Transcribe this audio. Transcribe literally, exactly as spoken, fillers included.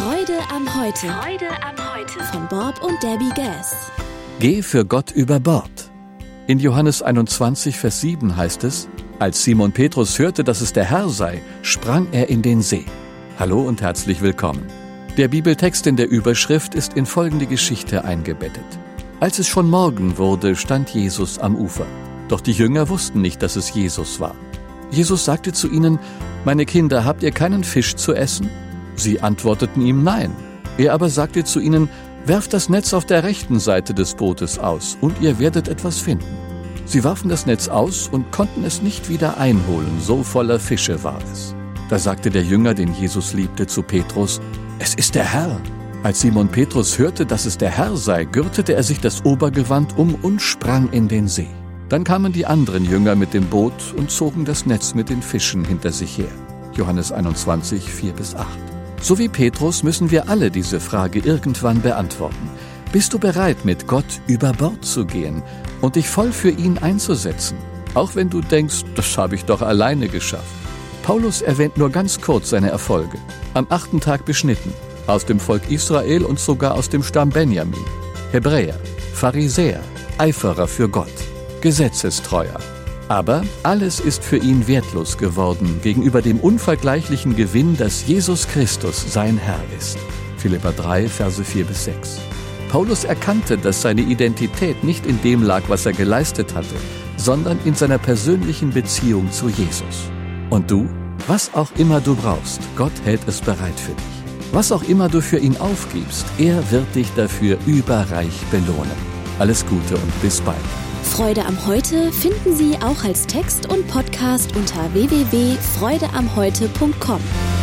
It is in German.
Freude am Heute. Freude am Heute. Von Bob und Debbie Gass. Geh für Gott über Bord. In Johannes einundzwanzig, Vers sieben heißt es: Als Simon Petrus hörte, dass es der Herr sei, sprang er in den See. Hallo und herzlich willkommen. Der Bibeltext in der Überschrift ist in folgende Geschichte eingebettet. Als es schon Morgen wurde, stand Jesus am Ufer. Doch die Jünger wussten nicht, dass es Jesus war. Jesus sagte zu ihnen: Meine Kinder, habt ihr keinen Fisch zu essen? Sie antworteten ihm nein. Er aber sagte zu ihnen: Werft das Netz auf der rechten Seite des Bootes aus, und ihr werdet etwas finden. Sie warfen das Netz aus und konnten es nicht wieder einholen, so voller Fische war es. Da sagte der Jünger, den Jesus liebte, zu Petrus: Es ist der Herr. Als Simon Petrus hörte, dass es der Herr sei, gürtete er sich das Obergewand um und sprang in den See. Dann kamen die anderen Jünger mit dem Boot und zogen das Netz mit den Fischen hinter sich her. Johannes einundzwanzig, vier bis acht. So wie Petrus müssen wir alle diese Frage irgendwann beantworten. Bist du bereit, mit Gott über Bord zu gehen und dich voll für ihn einzusetzen? Auch wenn du denkst, das habe ich doch alleine geschafft. Paulus erwähnt nur ganz kurz seine Erfolge. Am achten Tag beschnitten, aus dem Volk Israel und sogar aus dem Stamm Benjamin. Hebräer, Pharisäer, Eiferer für Gott, Gesetzestreuer. Aber alles ist für ihn wertlos geworden gegenüber dem unvergleichlichen Gewinn, dass Jesus Christus sein Herr ist. Philipper drei, Verse vier bis sechs. Paulus erkannte, dass seine Identität nicht in dem lag, was er geleistet hatte, sondern in seiner persönlichen Beziehung zu Jesus. Und du? Was auch immer du brauchst, Gott hält es bereit für dich. Was auch immer du für ihn aufgibst, er wird dich dafür überreich belohnen. Alles Gute und bis bald. Freude am Heute finden Sie auch als Text und Podcast unter w w w punkt freude am heute punkt com.